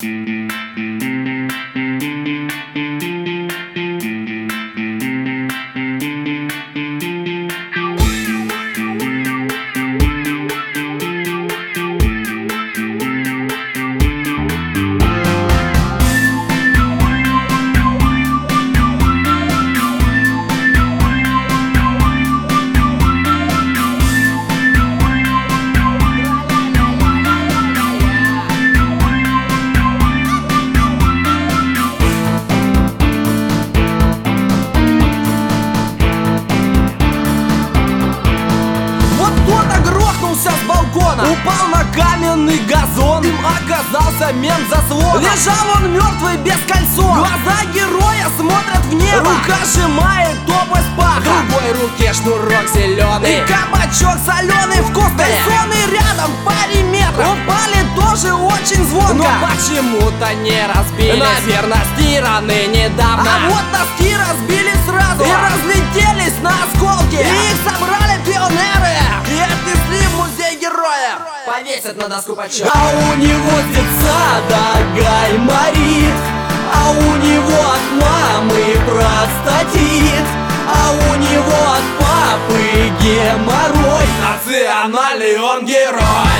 С балкона упал на каменный газон. Им оказался мент за звоном. Лежал он мертвый без кольцон. Глаза героя смотрят в небо. Рука сжимает область паха. В другой руке шнурок зеленый и кабачок соленый вкусный. Кальсоны рядом в паре метров. Упали тоже очень звонко, но почему-то не разбились. Наверное, стираны недавно. А вот носки разбили сразу и разлетелись на осколки. И их собрали пионеры и отнесли в музей героя. Повесят на доску почет. А у него с детсада гайморит, а у него от мамы простатит, а у него от папы геморрой. Национальный он герой.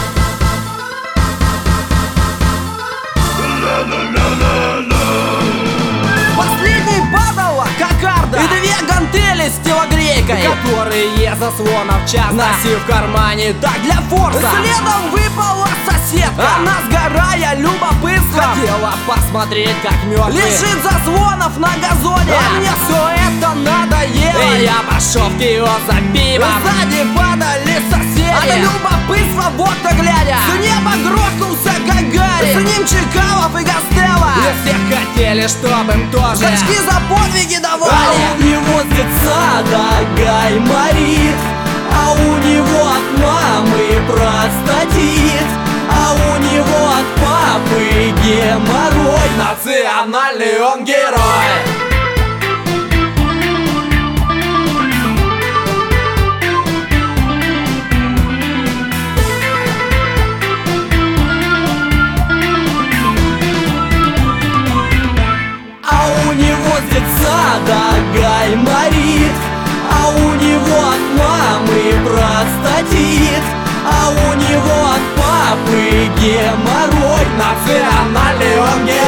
Последний падала кокарда и две гантели с телогрейкой, которые заслонов час носил в кармане, так для форса. Следом выпала соседка, она сгорая любопытством хотела посмотреть, как мертвый лежит заслонов на газоне. А мне все это надоело, и я пошел в киоск за пивом. Сзади падали соседи, а на любопытство вот-то глядя с неба грохнулся Гагарин. С ним Чкалов и Гастелло, и все хотели, чтобы им тоже очки за подвиги давали. А у него с детсада гайморит, а у него от мамы простатит, а у него от папы геморрой. Национальный он герой. Детсада гайморит, а у него от мамы простатит, а у него от папы геморрой. Национальный он герой.